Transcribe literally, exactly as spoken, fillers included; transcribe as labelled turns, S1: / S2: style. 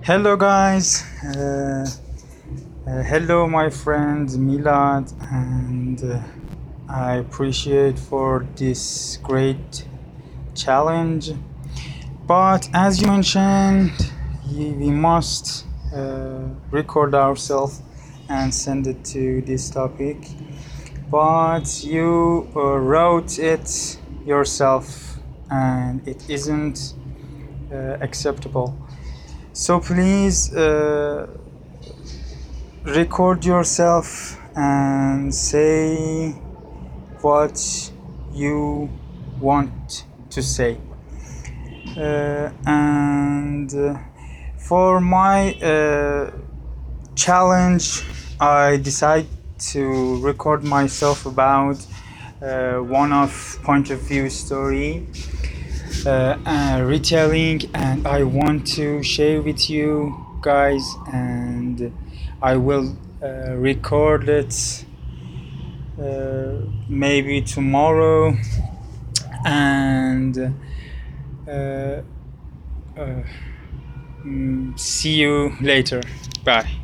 S1: Hello, guys. Uh, uh, hello, my friend Milad, and uh, I appreciate for this great challenge. But as you mentioned, y- we must uh, record ourselves and send it to this topic. But you uh, wrote it yourself, and it isn't uh, acceptable. So please. Uh, record yourself and say what you want to say. Uh, and uh, for my uh, challenge, I decide to record myself about uh, one of point of view story uh, uh, retelling, and I want to share with you guys, and I will uh, record it uh, maybe tomorrow, and uh, uh, mm, see you later. Bye.